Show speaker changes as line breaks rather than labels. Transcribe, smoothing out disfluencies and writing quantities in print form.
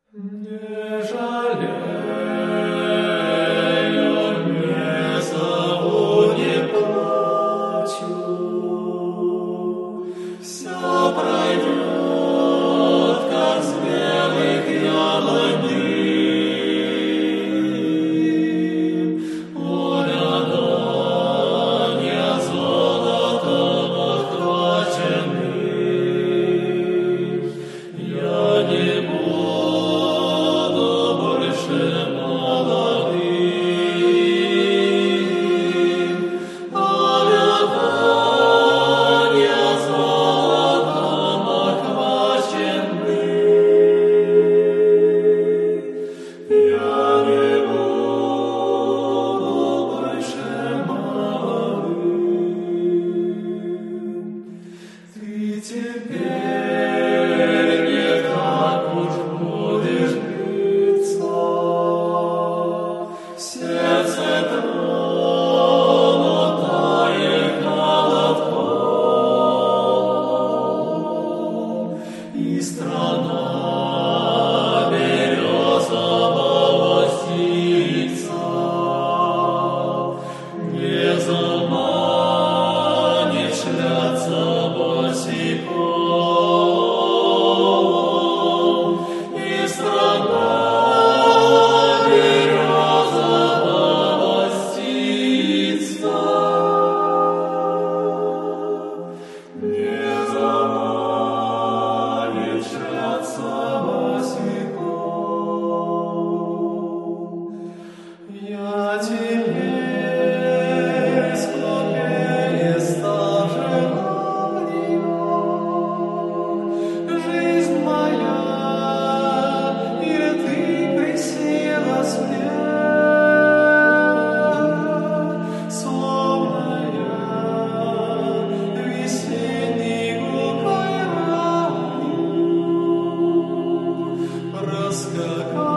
Не жалею, не зову, не плачу, все пройдет, как с белых яблоней. Урядания золотом охвачены, я не буду больше молодым. Урядания золотом охвачены, я не буду больше молодым. Ты теперь не так уж будешь биться, сердце тронутое холодком, и страна березового сица не заманит шляться босиком, и страна березового сица не заманит шляться босиком. Я теперь скупее стажевания, жизнь моя, и ты присела смерть, словно я весенний гукай ранью, раскакал